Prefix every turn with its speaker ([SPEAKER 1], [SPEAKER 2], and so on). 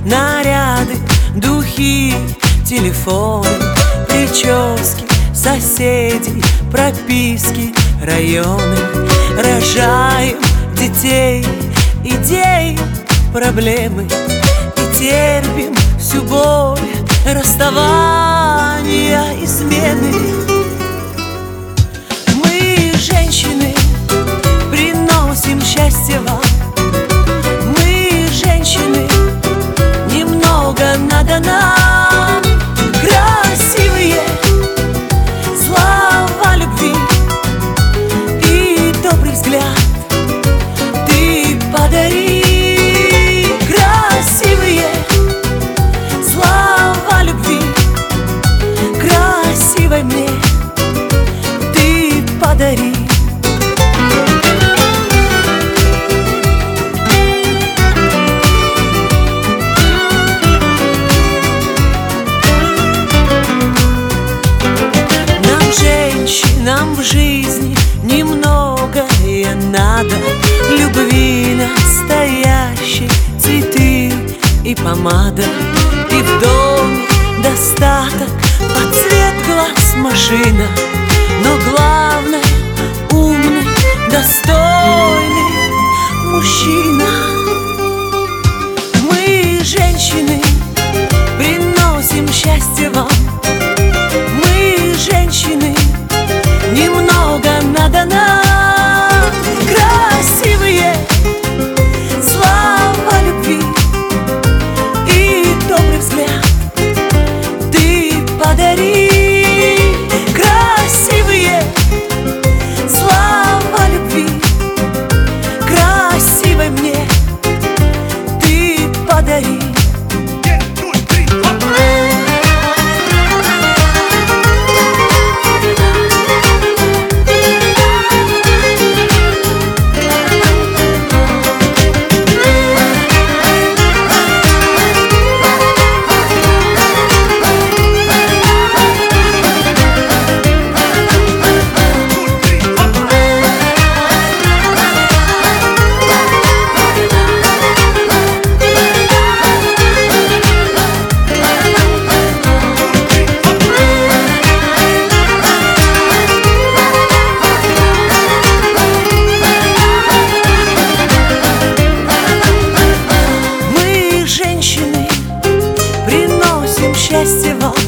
[SPEAKER 1] наряды, духи, телефоны, прически, соседей, прописки, районы. Рожаем детей, идей, проблемы и терпим всю боль расставания, измены. Мы, женщины, приносим счастье вам. Мы, женщины, немного надо нам. Красивые слова любви и добрый взгляд ты подари. Красивые слова любви красивой мне ты подари. Нам в жизни немногое надо: любви настоящей, цветы и помада. И в доме достаток, под цвет глаз машина. Но главное — умный, достойный мужчина. Мы, женщины, приносим счастье вам. Мы, женщины, немного надо нам. Красивые слова любви и добрый взгляд ты подари. Красивые слова любви красивой мне ты подари. Счастье вам.